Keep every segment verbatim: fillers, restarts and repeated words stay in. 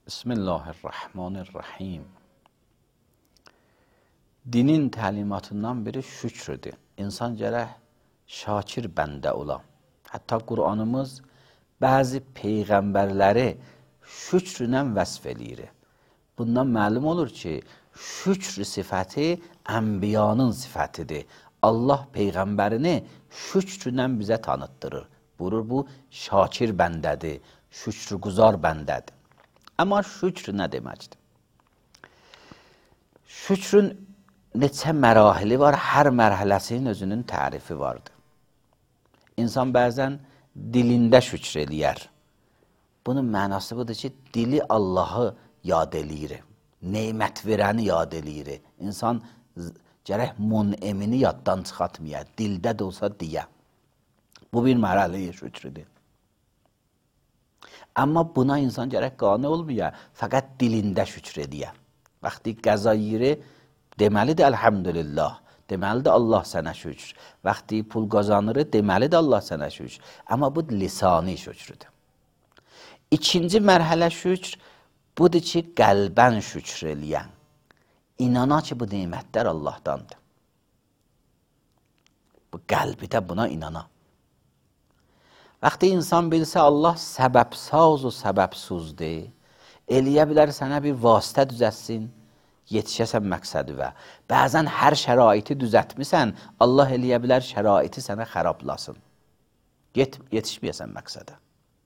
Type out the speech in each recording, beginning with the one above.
Bismillahirrahmanirrahim. Dinin təlimatından biri şükrüdür. İnsan gərək şakir bəndə ola. Hətta Qur'anımız bəzi peyğəmbərləri şükrünə vəsf eləyir. Bundan məlum olur ki, şükr sifəti ənbiyanın sifətidir. Allah peyğəmbərini şükrünə bizə tanıtdırır. Buyurur, bu şakir bəndədir, şükrgüzar bəndədir. Amma şükr nə deməkdir? Şükrün neçə mərahili var, hər mərhələsinin özünün tərifi vardır. İnsan bəzən dilində şükr eləyər. Bunun mənası budur ki, dili Allahı yad eləyir, neymət verəni yad eləyir. İnsan gərək mun'emini yaddan çıxatmaya, dildə də olsa deyə. Bu bir mərhəli şükrüdür. Amma buna insan gərək qane olmaya, fəqət dilində şükr ediyə. Vaxtı qəza yeri, deməlidir əlhamdülillah, deməlidir Allah sənə şükr. Vaxtı pul qazanır, deməlidir Allah sənə şükr. Amma bu lisani şükrüdür. İkinci mərhələ şükr, budur ki, qəlbən şükr eləyən. İnana ki, bu neymətlər Allahdandır. Bu qəlbi də buna inana. Vaxtı insan bilsə Allah səbəbsaz o səbəbsuzdur, eləyə bilər sənə bir vasitə düzətsin, yetişəsən məqsədi və bəzən hər şəraiti düzətmisən, Allah eləyə bilər şəraiti sənə xərablasın, Yet yetişməyəsən məqsədə.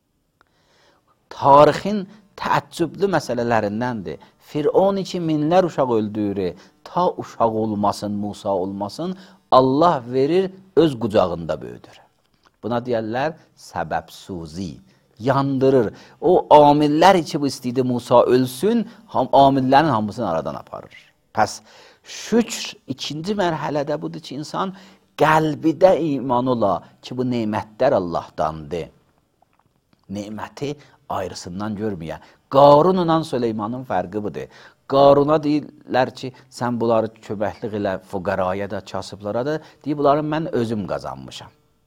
Tarixin təəccüblü məsələlərindəndir. Firon iki minlər uşaq öldürür, ta uşaq olmasın, Musa olmasın, Allah verir, öz qucağında böyüdür. Buna deyərlər səbəbsuzi, yandırır. O amillər ki, bu istəyirdi Musa ölsün, amillərin hamısını aradan aparır. Pəs şükr ikinci mərhələdə budur ki, insan qəlbidə iman ola ki, bu neymətlər Allahdandır. Neyməti ayrısından görməyə. Qarunla Süleymanın fərqi budur. Qaruna deyirlər ki, sən bunları köməklik ilə fuqaraya da, kasıblara da, deyir, bunları mən özüm qazanmışam.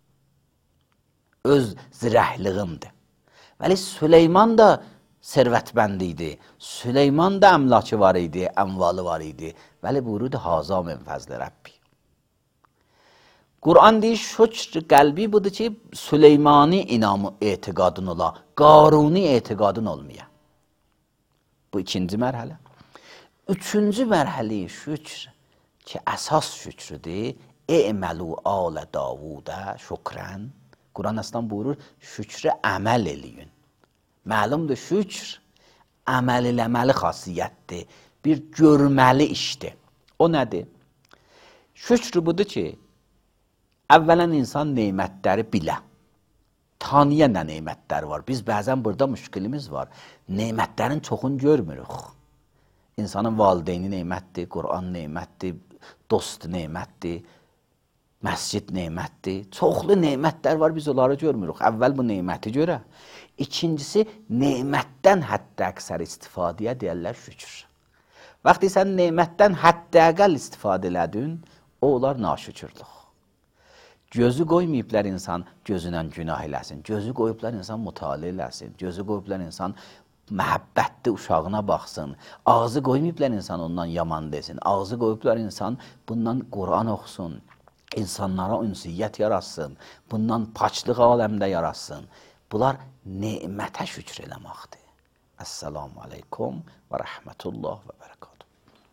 Öz zirəhliyimdir. Vəli Süleyman da sərvətbənd idi. Süleyman da əmlakı var idi, əmvalı var idi. Vəli buyurdu, haza min fəzli Rəbbi. Qur'an deyir, şükr qəlbi budur ki, Süleymani inamı etiqadın ola, Qaruni etiqadın olmaya. Bu ikinci mərhələ. Üçüncü mərhəli şükr ki, əsas şükrüdür. E'məlu alə Davudə şükrən. Quran əslən buyurur, şükrə əməl eləyin. Məlumdur, şükr əməl eləməli xasiyyətdir, bir görməli işdir. O nədir? Şükr budur ki, əvvələn insan neymətləri bilə. Tanıya nə neymətlər var? Biz bəzən burada müşkilimiz var. Neymətlərin çoxunu görmürük. İnsanın valideyni neymətdir, Quran neymətdir, dost neymətdir, məscid neymətdir. Çoxlu neymətlər var, biz onları görmürük. Əvvəl bu neyməti görə. İkincisi, neymətdən həddə əksər istifadəyə deyərlər şükür. Vaxtı sən neymətdən həddə əqəl istifadə elədin, o olar naşükürlük. Gözü qoymayıblar insan gözünə günah eləsin. Gözü qoyublar insan mütaliə eləsin. Gözü qoyublar insan məhəbbətli uşağına baxsın. Ağzı qoymayıblar insan ondan yaman desin. Ağzı qoyublar insan bundan Quran oxusun. İnsanlara ünsiyyət yaratsın, bundan paçlıq aləmdə yaratsın. Bunlar neymətə şükr eləməkdir. Əssalamu aleykum və rəhmətullah və bərəkət.